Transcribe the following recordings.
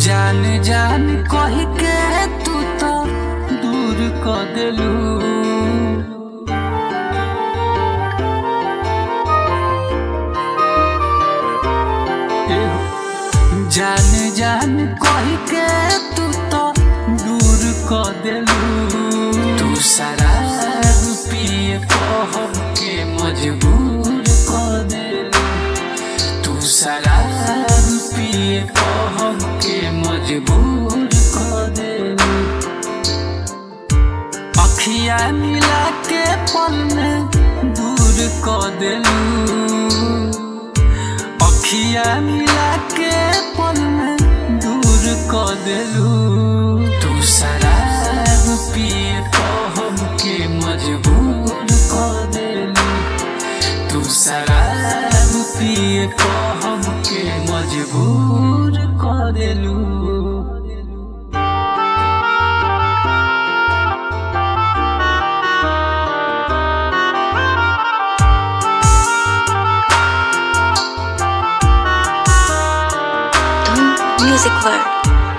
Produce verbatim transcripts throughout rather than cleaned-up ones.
जान जान कह के तू तो दूर क देलू। जान जान कह के तू तो दूर क देलू। तू शराब पिए कहब के मजबूर क देलू। तू शराब पिए कहब के मजबूर क देलू। अखिया मिला के पल में दूर क देलू। अखिया मिला के पल में दूर क देलू। तू शराब पिए कहब के मजबूर क देलू। तू शराब पिए कहब के मजबूर क देलू। Music World.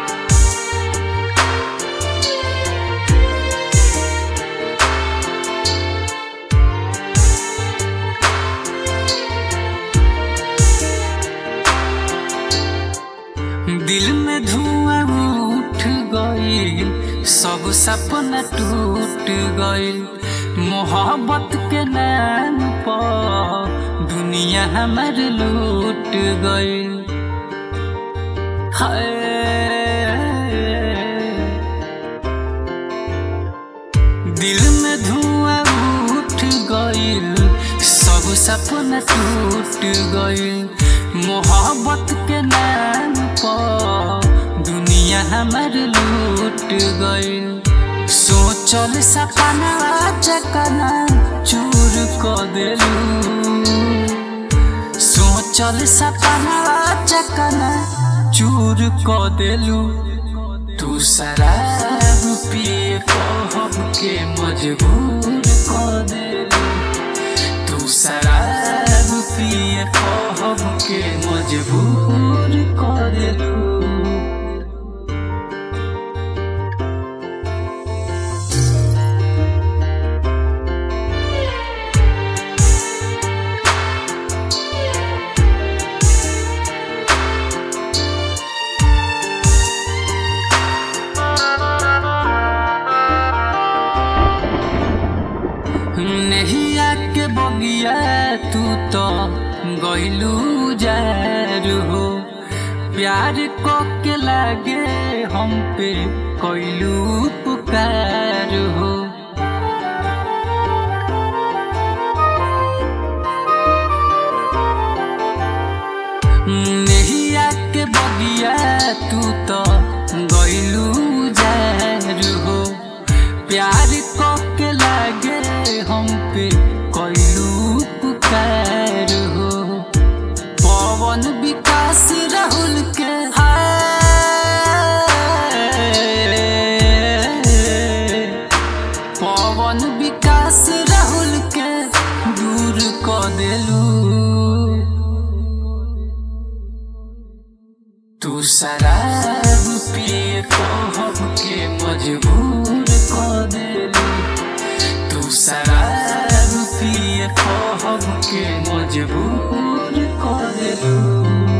दिल में धुआं उठ गइल, सब सपना टूट गइल। मोहब्बत के नाम पर दुनिया हमार लूट गइल। हाय दिल में धुआं उठ गइल, सब सपना टूट गइल। मोहब्बत के नाम पर दुनिया हमार लूट गइल। सोचल सपना चकना चूर क देलू। सोचल सपना चकना चूर क देलू। तू शराब पिए कहब के मजबूर क देलू। तू शराब पिए कहब के मजबूर क देलू। नहिया के बगिया तू तो गइलू जार हो। प्यार को के लागे हम पे कइलू पुकार हो। नहिया के बगिया तू तो गइलू जार हो। प्यार को के लागे हम पे कइलू पुकार हो। पवन विकास राहुल के पवन विकास राहुल के दूर क देलू। तू शराब पिए कहब के मजबूर क देलू। तू शराब पिए कहब के मजबूर क देलू।